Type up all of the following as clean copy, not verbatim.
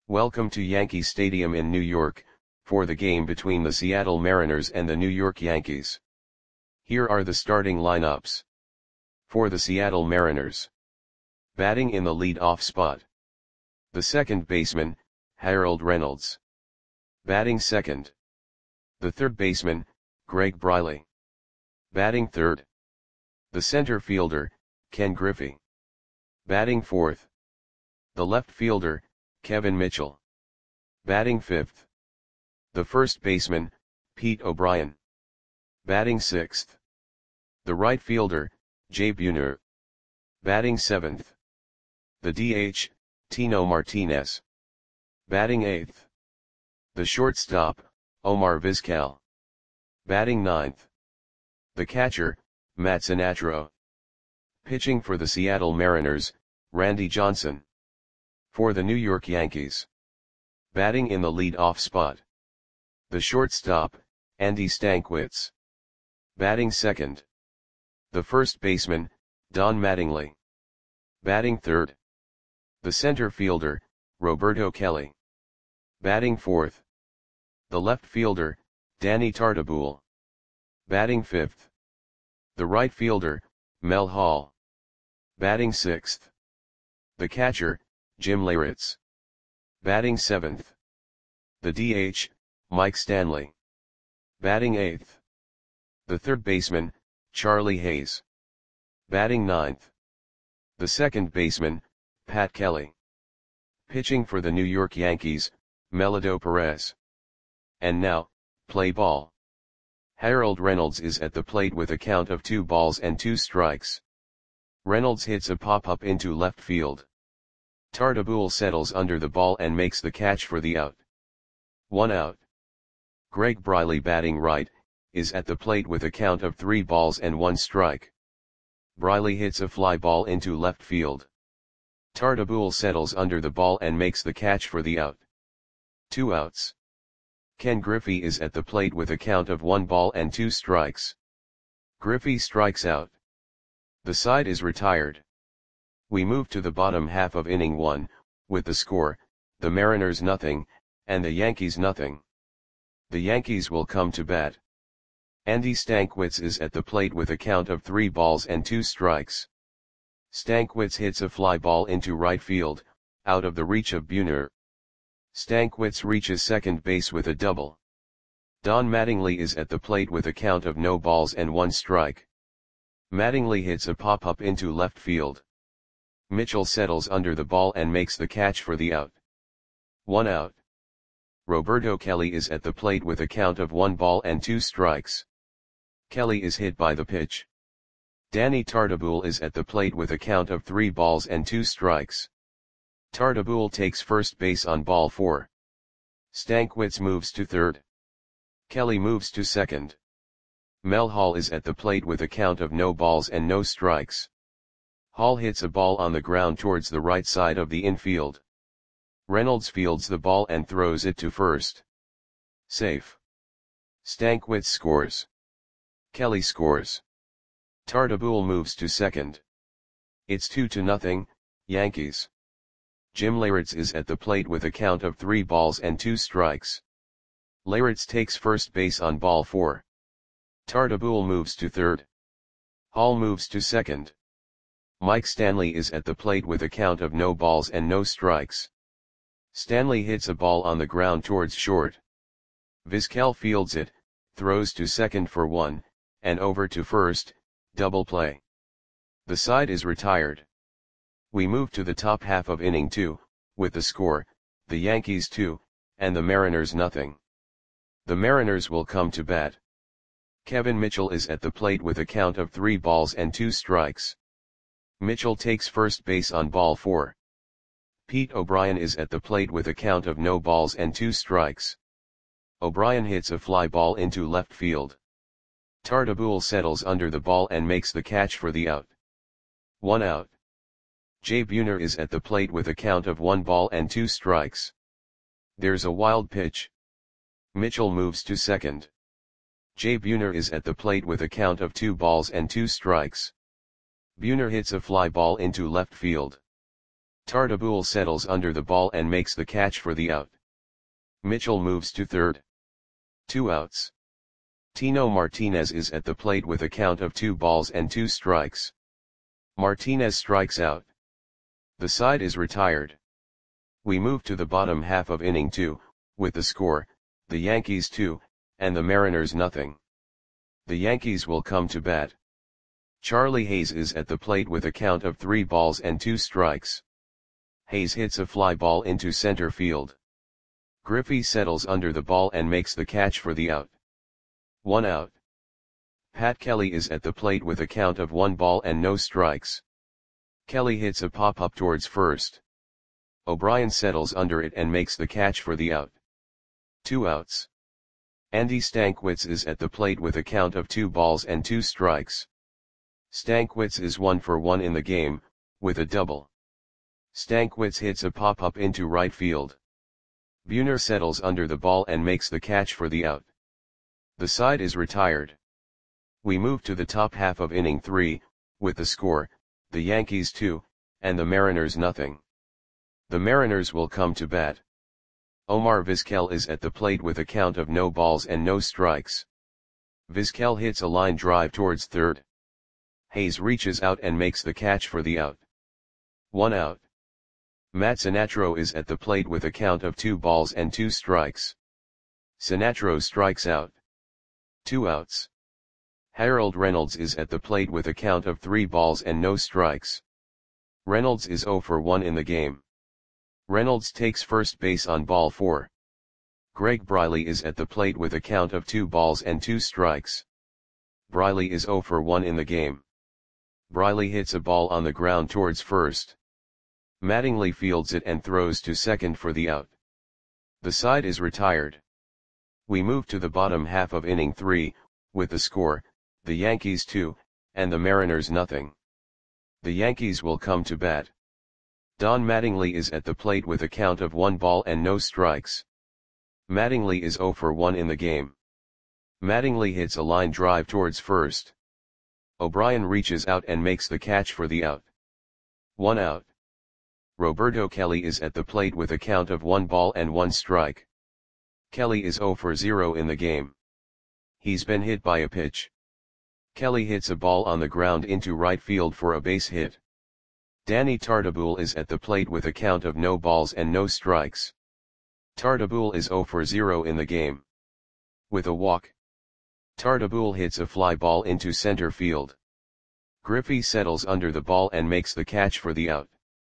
Welcome to Yankee Stadium in New York, for the game between the Seattle Mariners and the New York Yankees. Here are the starting lineups. For the Seattle Mariners. Batting in the lead-off spot. The second baseman, Harold Reynolds. Batting second. The third baseman, Greg Briley. Batting third. The center fielder, Ken Griffey. Batting fourth. The left fielder, Kevin Mitchell. Batting fifth. The first baseman, Pete O'Brien. Batting sixth. The right fielder, Jay Buhner. Batting seventh. The DH, Tino Martinez. Batting eighth. The shortstop, Omar Vizquel. Batting ninth. The catcher, Matt Sinatro. Pitching for the Seattle Mariners, Randy Johnson. For the New York Yankees. Batting in the lead-off spot. The shortstop, Andy Stankiewicz. Batting second. The first baseman, Don Mattingly. Batting third. The center fielder, Roberto Kelly. Batting fourth. The left fielder, Danny Tartabull. Batting fifth. The right fielder, Mel Hall. Batting sixth. The catcher, Jim Leyritz. Batting seventh. The DH, Mike Stanley. Batting eighth. The third baseman, Charlie Hayes. Batting ninth. The second baseman, Pat Kelly. Pitching for the New York Yankees, Melido Perez. And now, play ball. Harold Reynolds is at the plate with a count of 2-2. Reynolds hits a pop-up into left field. Tartabull settles under the ball and makes the catch for the out. 1 out. Greg Briley, batting right, is at the plate with a count of 3-1. Briley hits a fly ball into left field. Tartabull settles under the ball and makes the catch for the out. 2 outs. Ken Griffey is at the plate with a count of 1-2. Griffey strikes out. The side is retired. We move to the bottom half of inning 1, with the score, the Mariners 0, and the Yankees 0. The Yankees will come to bat. Andy Stankiewicz is at the plate with a count of 3-2. Stankiewicz hits a fly ball into right field, out of the reach of Buhner. Stankiewicz reaches second base with a double. Don Mattingly is at the plate with a count of 0-1. Mattingly hits a pop-up into left field. Mitchell settles under the ball and makes the catch for the out. 1 out. Roberto Kelly is at the plate with a count of 1-2. Kelly is hit by the pitch. Danny Tartabull is at the plate with a count of 3-2. Tartabull takes first base on ball 4. Stankiewicz moves to third. Kelly moves to second. Mel Hall is at the plate with a count of 0-0. Hall hits a ball on the ground towards the right side of the infield. Reynolds fields the ball and throws it to first. Safe. Stankiewicz scores. Kelly scores. Tartabull moves to second. It's 2-0, Yankees. Jim Leyritz is at the plate with a count of 3-2. Leyritz takes first base on ball 4. Tartabull moves to third. Hall moves to second. Mike Stanley is at the plate with a count of 0-0. Stanley hits a ball on the ground towards short. Vizquel fields it, throws to second for 1, and over to first, double play. The side is retired. We move to the top half of inning 2, with the score, the Yankees 2, and the Mariners 0. The Mariners will come to bat. Kevin Mitchell is at the plate with a count of 3-2. Mitchell takes first base on ball 4. Pete O'Brien is at the plate with a count of 0-2. O'Brien hits a fly ball into left field. Tartabull settles under the ball and makes the catch for the out. 1 out. Jay Buhner is at the plate with a count of 1-2. There's a wild pitch. Mitchell moves to second. Jay Buhner is at the plate with a count of 2-2. Buhner hits a fly ball into left field. Tartabull settles under the ball and makes the catch for the out. Mitchell moves to third. 2 outs. Tino Martinez is at the plate with a count of 2 balls and 2 strikes. Martinez strikes out. The side is retired. We move to the bottom half of inning 2, with the score, the Yankees 2, and the Mariners nothing. The Yankees will come to bat. Charlie Hayes is at the plate with a count of 3 balls and 2 strikes. Hayes hits a fly ball into center field. Griffey settles under the ball and makes the catch for the out. 1 out. Pat Kelly is at the plate with a count of 1 ball and no strikes. Kelly hits a pop-up towards first. O'Brien settles under it and makes the catch for the out. 2 outs. Andy Stankiewicz is at the plate with a count of 2 balls and 2 strikes. Stankiewicz is 1 for 1 in the game, with a double. Stankiewicz hits a pop-up into right field. Buhner settles under the ball and makes the catch for the out. The side is retired. We move to the top half of inning 3, with the score, the Yankees 2, and the Mariners nothing. The Mariners will come to bat. Omar Vizquel is at the plate with a count of no balls and no strikes. Vizquel hits a line drive towards third. Hayes reaches out and makes the catch for the out. 1 out. Matt Sinatro is at the plate with a count of 2 balls and 2 strikes. Sinatro strikes out. 2 outs. Harold Reynolds is at the plate with a count of 3 balls and no strikes. Reynolds is 0 for 1 in the game. Reynolds takes first base on ball 4. Greg Briley is at the plate with a count of 2 balls and 2 strikes. Briley is 0 for 1 in the game. Briley hits a ball on the ground towards first. Mattingly fields it and throws to second for the out. The side is retired. We move to the bottom half of inning 3, with the score, the Yankees 2, and the Mariners nothing. The Yankees will come to bat. Don Mattingly is at the plate with a count of 1 ball and no strikes. Mattingly is 0 for 1 in the game. Mattingly hits a line drive towards first. O'Brien reaches out and makes the catch for the out. 1 out. Roberto Kelly is at the plate with a count of 1 ball and 1 strike. Kelly is 0 for 0 in the game. He's been hit by a pitch. Kelly hits a ball on the ground into right field for a base hit. Danny Tartabull is at the plate with a count of no balls and no strikes. Tartabull is 0 for 0 in the game. With a walk. Tartabull hits a fly ball into center field. Griffey settles under the ball and makes the catch for the out.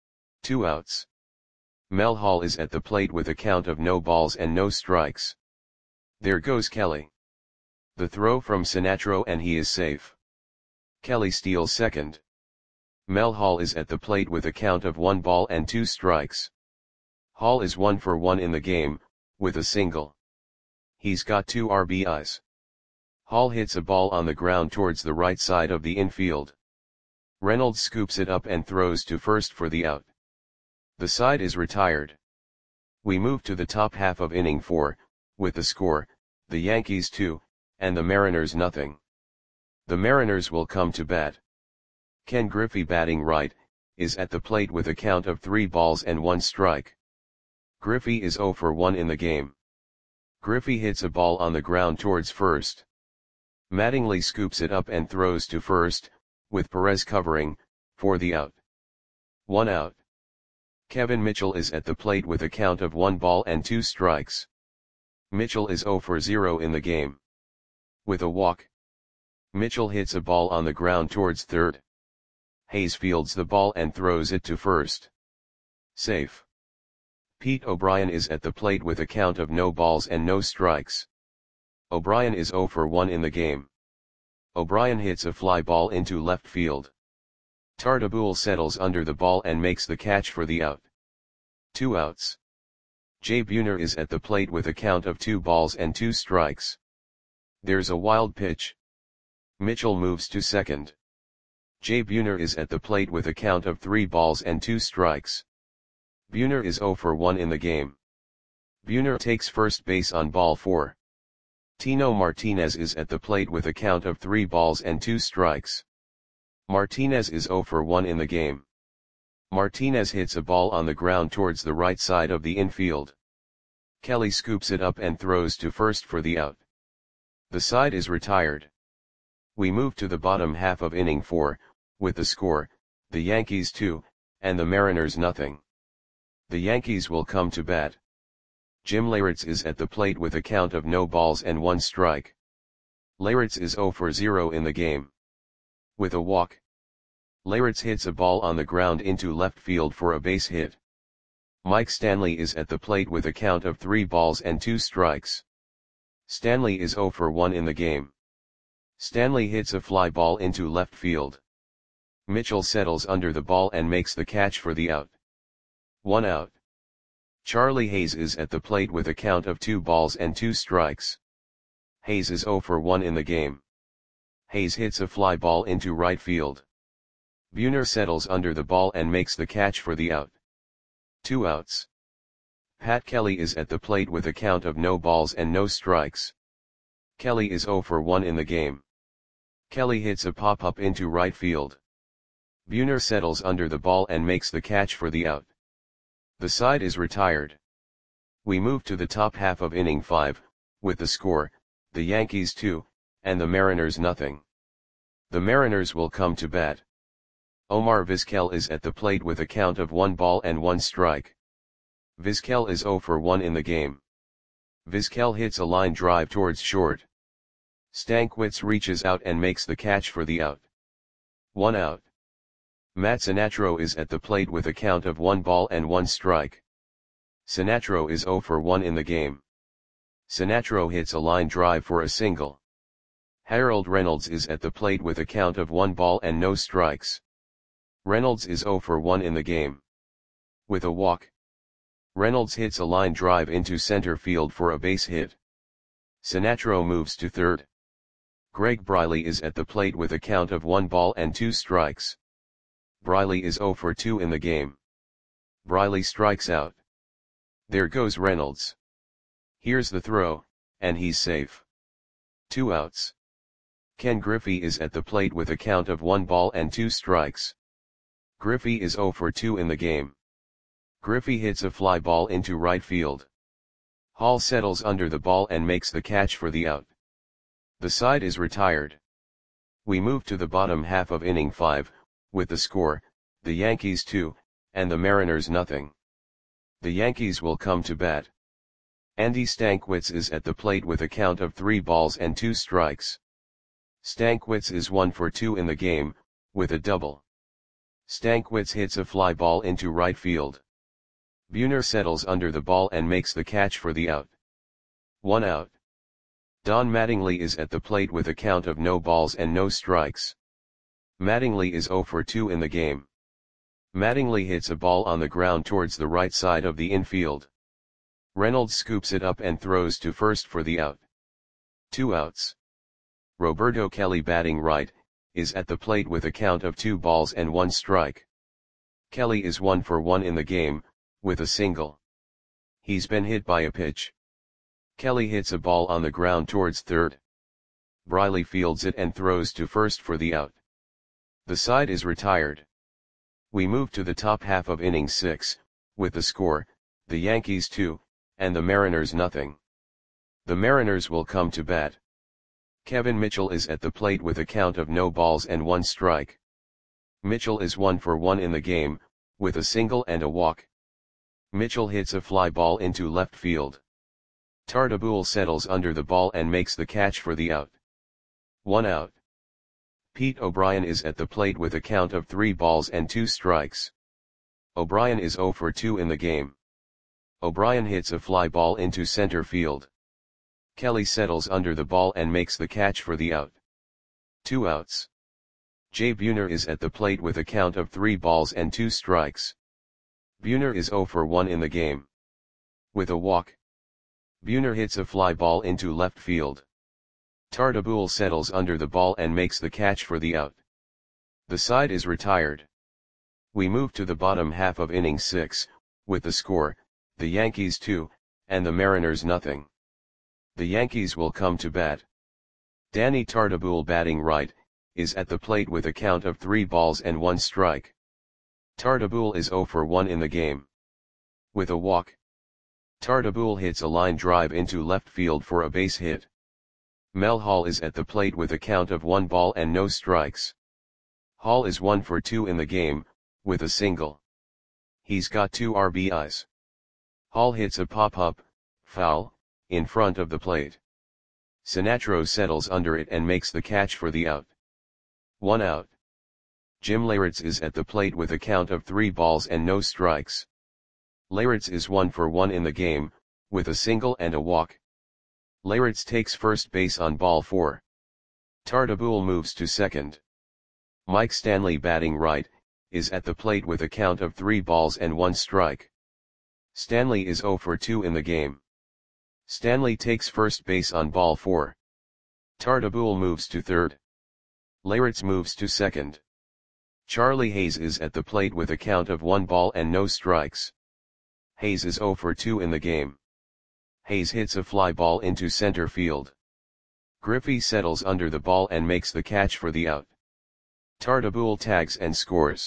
2 outs. Mel Hall is at the plate with a count of no balls and no strikes. There goes Kelly. The throw from Sinatro and he is safe. Kelly steals second. Mel Hall is at the plate with a count of 1 ball and 2 strikes. Hall is 1 for 1 in the game, with a single. He's got 2 RBIs. Hall hits a ball on the ground towards the right side of the infield. Reynolds scoops it up and throws to first for the out. The side is retired. We move to the top half of inning 4, with the score, the Yankees 2, and the Mariners nothing. The Mariners will come to bat. Ken Griffey, batting right, is at the plate with a count of 3 balls and 1 strike. Griffey is 0 for 1 in the game. Griffey hits a ball on the ground towards first. Mattingly scoops it up and throws to first, with Perez covering, for the out. 1 out. Kevin Mitchell is at the plate with a count of 1 ball and 2 strikes. Mitchell is 0 for 0 in the game. With a walk. Mitchell hits a ball on the ground towards third. Hayes fields the ball and throws it to first. Safe. Pete O'Brien is at the plate with a count of no balls and no strikes. O'Brien is 0 for 1 in the game. O'Brien hits a fly ball into left field. Tartabull settles under the ball and makes the catch for the out. 2 outs. Jay Buhner is at the plate with a count of 2 balls and 2 strikes. There's a wild pitch. Mitchell moves to second. Jay Buhner is at the plate with a count of 3 balls and 2 strikes. Buhner is 0 for 1 in the game. Buhner takes first base on ball 4. Tino Martinez is at the plate with a count of 3 balls and 2 strikes. Martinez is 0 for 1 in the game. Martinez hits a ball on the ground towards the right side of the infield. Kelly scoops it up and throws to first for the out. The side is retired. We move to the bottom half of inning 4, with the score, the Yankees 2, and the Mariners nothing. The Yankees will come to bat. Jim Leyritz is at the plate with a count of no balls and 1 strike. Leyritz is 0 for 0 in the game. With a walk, Leyritz hits a ball on the ground into left field for a base hit. Mike Stanley is at the plate with a count of 3 balls and 2 strikes. Stanley is 0 for 1 in the game. Stanley hits a fly ball into left field. Mitchell settles under the ball and makes the catch for the out. 1 out. Charlie Hayes is at the plate with a count of 2 balls and 2 strikes. Hayes is 0 for 1 in the game. Hayes hits a fly ball into right field. Buhner settles under the ball and makes the catch for the out. 2 outs. Pat Kelly is at the plate with a count of no balls and no strikes. Kelly is 0 for 1 in the game. Kelly hits a pop-up into right field. Buhner settles under the ball and makes the catch for the out. The side is retired. We move to the top half of inning 5, with the score, the Yankees 2, and the Mariners nothing. The Mariners will come to bat. Omar Vizquel is at the plate with a count of 1 ball and 1 strike. Vizquel is 0 for 1 in the game. Vizquel hits a line drive towards short. Stankiewicz reaches out and makes the catch for the out. 1 out. Matt Sinatro is at the plate with a count of 1 ball and 1 strike. Sinatro is 0 for 1 in the game. Sinatro hits a line drive for a single. Harold Reynolds is at the plate with a count of 1 ball and no strikes. Reynolds is 0 for 1 in the game. With a walk, Reynolds hits a line drive into center field for a base hit. Sinatro moves to third. Greg Briley is at the plate with a count of 1 ball and 2 strikes. Briley is 0 for 2 in the game. Briley strikes out. There goes Reynolds. Here's the throw, and he's safe. 2 outs. Ken Griffey is at the plate with a count of 1 ball and 2 strikes. Griffey is 0 for 2 in the game. Griffey hits a fly ball into right field. Hall settles under the ball and makes the catch for the out. The side is retired. We move to the bottom half of inning 5, with the score, the Yankees 2, and the Mariners nothing. The Yankees will come to bat. Andy Stankiewicz is at the plate with a count of 3 balls and 2 strikes. Stankiewicz is 1 for 2 in the game, with a double. Stankiewicz hits a fly ball into right field. Buhner settles under the ball and makes the catch for the out. 1 out. Don Mattingly is at the plate with a count of no balls and no strikes. Mattingly is 0 for 2 in the game. Mattingly hits a ball on the ground towards the right side of the infield. Reynolds scoops it up and throws to first for the out. 2 outs. Roberto Kelly, batting right, is at the plate with a count of 2 balls and 1 strike. Kelly is 1 for 1 in the game, with a single. He's been hit by a pitch. Kelly hits a ball on the ground towards third. Briley fields it and throws to first for the out. The side is retired. We move to the top half of inning 6, with the score, the Yankees 2, and the Mariners nothing. The Mariners will come to bat. Kevin Mitchell is at the plate with a count of no balls and 1 strike. Mitchell is 1 for 1 in the game, with a single and a walk. Mitchell hits a fly ball into left field. Tartabull settles under the ball and makes the catch for the out. 1 out. Pete O'Brien is at the plate with a count of 3 balls and 2 strikes. O'Brien is 0 for 2 in the game. O'Brien hits a fly ball into center field. Kelly settles under the ball and makes the catch for the out. 2 outs. Jay Buhner is at the plate with a count of 3 balls and 2 strikes. Buhner is 0 for 1 in the game. With a walk, Buhner hits a fly ball into left field. Tartabull settles under the ball and makes the catch for the out. The side is retired. We move to the bottom half of inning 6, with the score, the Yankees 2, and the Mariners nothing. The Yankees will come to bat. Danny Tartabull, batting right, is at the plate with a count of 3 balls and 1 strike. Tartabull is 0 for 1 in the game. With a walk, Tartabull hits a line drive into left field for a base hit. Mel Hall is at the plate with a count of 1 ball and no strikes. Hall is 1 for 2 in the game, with a single. He's got 2 RBIs. Hall hits a pop-up, foul, in front of the plate. Sinatro settles under it and makes the catch for the out. 1 out. Jim Leyritz is at the plate with a count of 3 balls and no strikes. Leyritz is 1 for 1 in the game, with a single and a walk. Leyritz takes first base on ball 4. Tartabull moves to second. Mike Stanley, batting right, is at the plate with a count of 3 balls and 1 strike. Stanley is 0 for 2 in the game. Stanley takes first base on ball 4. Tartabull moves to third. Leyritz moves to second. Charlie Hayes is at the plate with a count of 1 ball and no strikes. Hayes is 0 for 2 in the game. Hayes hits a fly ball into center field. Griffey settles under the ball and makes the catch for the out. Tartabull tags and scores.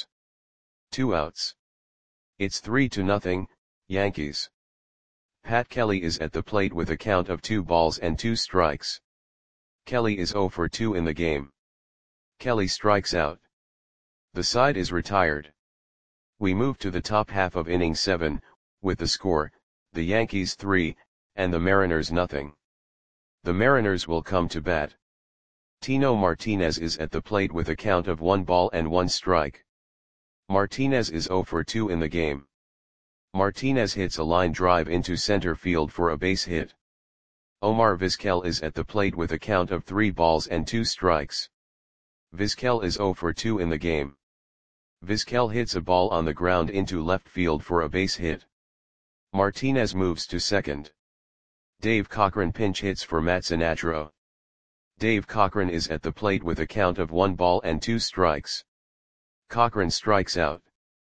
2 outs. It's 3-0, Yankees. Pat Kelly is at the plate with a count of 2 balls and 2 strikes. Kelly is 0 for 2 in the game. Kelly strikes out. The side is retired. We move to the top half of inning 7, with the score, the Yankees 3, and the Mariners nothing. The Mariners will come to bat. Tino Martinez is at the plate with a count of 1 ball and 1 strike. Martinez is 0 for 2 in the game. Martinez hits a line drive into center field for a base hit. Omar Vizquel is at the plate with a count of 3 balls and 2 strikes. Vizquel is 0 for 2 in the game. Vizquel hits a ball on the ground into left field for a base hit. Martinez moves to second. Dave Cochran pinch hits for Matt Sinatro. Dave Cochran is at the plate with a count of 1 ball and 2 strikes. Cochran strikes out.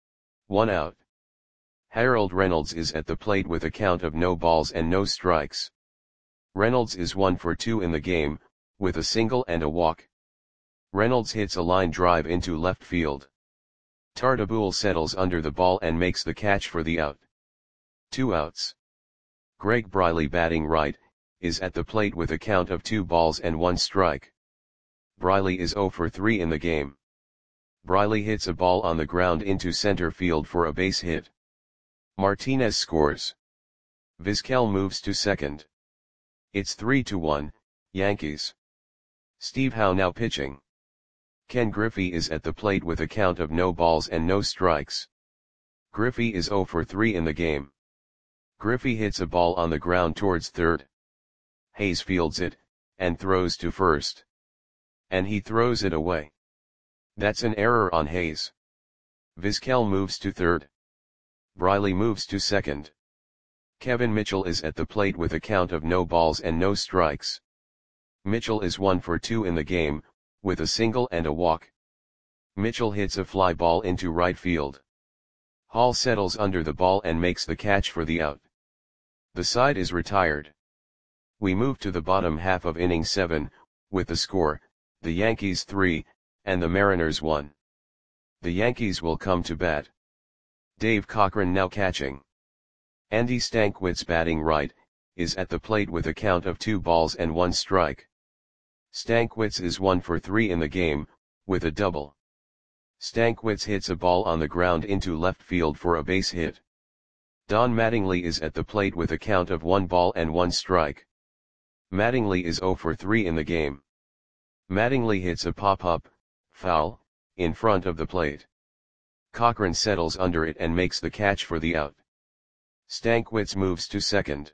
1 out. Harold Reynolds is at the plate with a count of no balls and no strikes. Reynolds is 1 for 2 in the game, with a single and a walk. Reynolds hits a line drive into left field. Tartabull settles under the ball and makes the catch for the out. 2 outs. Greg Briley, batting right, is at the plate with a count of 2 balls and 1 strike. Briley is 0 for 3 in the game. Briley hits a ball on the ground into center field for a base hit. Martinez scores. Vizquel moves to second. It's 3-1, Yankees. Steve Howe now pitching. Ken Griffey is at the plate with a count of no balls and no strikes. Griffey is 0 for 3 in the game. Griffey hits a ball on the ground towards third. Hayes fields it, and throws to first. And he throws it away. That's an error on Hayes. Vizquel moves to third. Briley moves to second. Kevin Mitchell is at the plate with a count of no balls and no strikes. Mitchell is 1 for 2 in the game, with a single and a walk. Mitchell hits a fly ball into right field. Hall settles under the ball and makes the catch for the out. The side is retired. We move to the bottom half of inning 7, with the score, the Yankees 3, and the Mariners 1. The Yankees will come to bat. Dave Cochran now catching. Andy Stankwitz, batting right, is at the plate with a count of 2 balls and 1 strike. Stankwitz is 1 for 3 in the game, with a double. Stankwitz hits a ball on the ground into left field for a base hit. Don Mattingly is at the plate with a count of 1 ball and 1 strike. Mattingly is 0 for 3 in the game. Mattingly hits a pop-up, foul, in front of the plate. Cochran settles under it and makes the catch for the out. Stankwitz moves to second.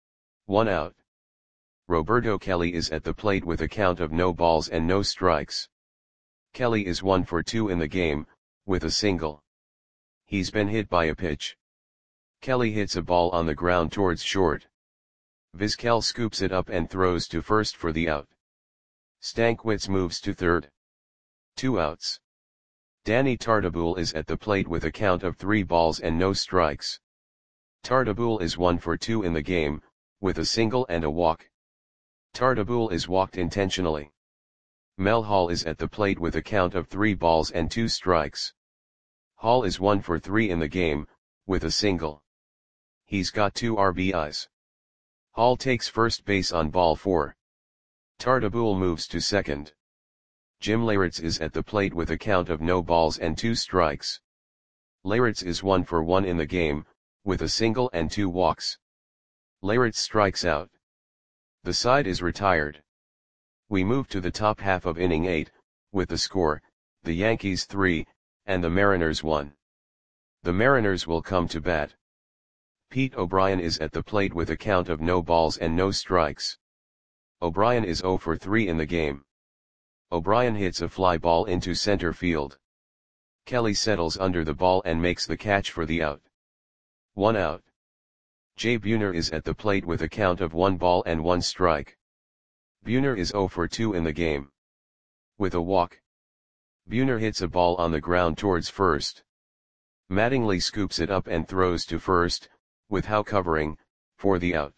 1 out. Roberto Kelly is at the plate with a count of no balls and no strikes. Kelly is 1 for 2 in the game, with a single. He's been hit by a pitch. Kelly hits a ball on the ground towards short. Vizquel scoops it up and throws to first for the out. Stankwitz moves to third. 2 outs. Danny Tartabull is at the plate with a count of 3 balls and no strikes. Tartabull is 1 for 2 in the game, with a single and a walk. Tartabull is walked intentionally. Mel Hall is at the plate with a count of 3 balls and 2 strikes. Hall is 1 for 3 in the game, with a single. He's got 2 RBIs. Hall takes first base on ball 4. Tartabull moves to second. Jim Leyritz is at the plate with a count of no balls and 2 strikes. Leyritz is 1 for 1 in the game, with a single and 2 walks. Leyritz strikes out. The side is retired. We move to the top half of inning 8, with the score, the Yankees 3, and the Mariners 1. The Mariners will come to bat. Pete O'Brien is at the plate with a count of no balls and no strikes. O'Brien is 0 for 3 in the game. O'Brien hits a fly ball into center field. Kelly settles under the ball and makes the catch for the out. 1 out. Jay Buhner is at the plate with a count of 1 ball and 1 strike. Buhner is 0 for 2 in the game. With a walk. Buhner hits a ball on the ground towards first. Mattingly scoops it up and throws to first, with Howe covering, for the out.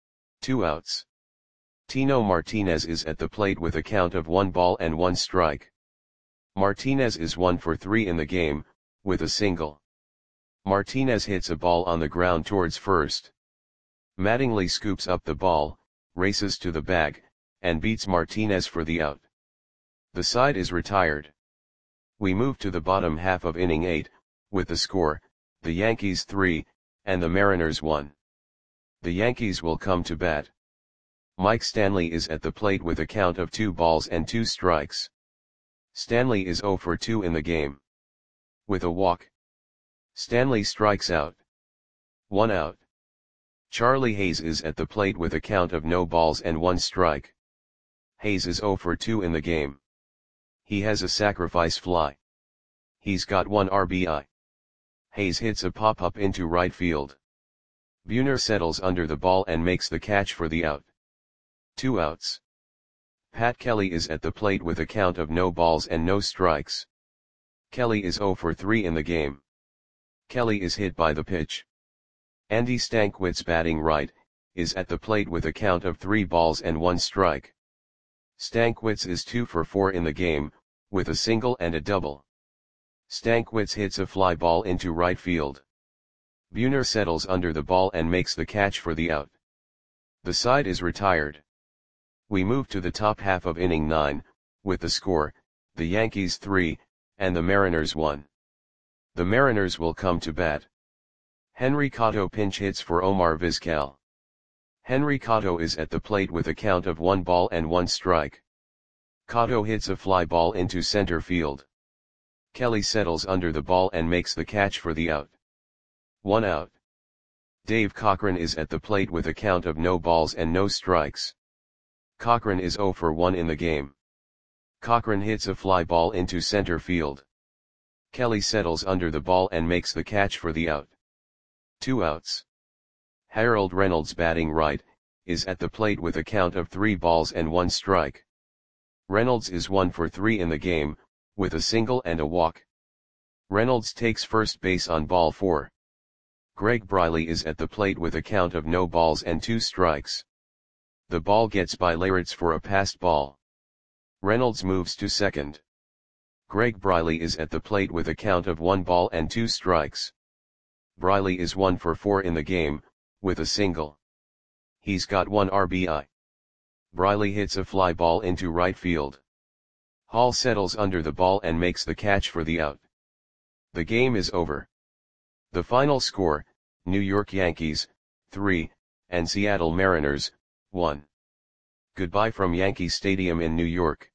2 outs. Tino Martinez is at the plate with a count of 1 ball and 1 strike. Martinez is 1 for 3 in the game, with a single. Martinez hits a ball on the ground towards first. Mattingly scoops up the ball, races to the bag, and beats Martinez for the out. The side is retired. We move to the bottom half of inning 8, with the score, the Yankees 3, and the Mariners 1. The Yankees will come to bat. Mike Stanley is at the plate with a count of 2 balls and 2 strikes. Stanley is 0 for 2 in the game. With a walk. Stanley strikes out. 1 out. Charlie Hayes is at the plate with a count of no balls and 1 strike. Hayes is 0 for 2 in the game. He has a sacrifice fly. He's got 1 RBI. Hayes hits a pop-up into right field. Buhner settles under the ball and makes the catch for the out. 2 outs. Pat Kelly is at the plate with a count of no balls and no strikes. Kelly is 0 for 3 in the game. Kelly is hit by the pitch. Andy Stankwitz, batting right, is at the plate with a count of 3 balls and 1 strike. Stankwitz is 2 for 4 in the game, with a single and a double. Stankwitz hits a fly ball into right field. Buhner settles under the ball and makes the catch for the out. The side is retired. We move to the top half of inning 9, with the score, the Yankees 3, and the Mariners 1. The Mariners will come to bat. Henry Cotto pinch hits for Omar Vizquel. Henry Cotto is at the plate with a count of 1 ball and 1 strike. Cotto hits a fly ball into center field. Kelly settles under the ball and makes the catch for the out. 1 out. Dave Cochran is at the plate with a count of no balls and no strikes. Cochran is 0 for 1 in the game. Cochran hits a fly ball into center field. Kelly settles under the ball and makes the catch for the out. 2 outs. Harold Reynolds, batting right, is at the plate with a count of 3 balls and 1 strike. Reynolds is 1 for 3 in the game, with a single and a walk. Reynolds takes first base on ball 4. Greg Briley is at the plate with a count of no balls and 2 strikes. The ball gets by Leyritz for a passed ball. Reynolds moves to second. Greg Briley is at the plate with a count of 1 ball and 2 strikes. Briley is 1 for 4 in the game, with a single. He's got 1 RBI. Briley hits a fly ball into right field. Hall settles under the ball and makes the catch for the out. The game is over. The final score, New York Yankees, 3, and Seattle Mariners, 1. Goodbye from Yankee Stadium in New York.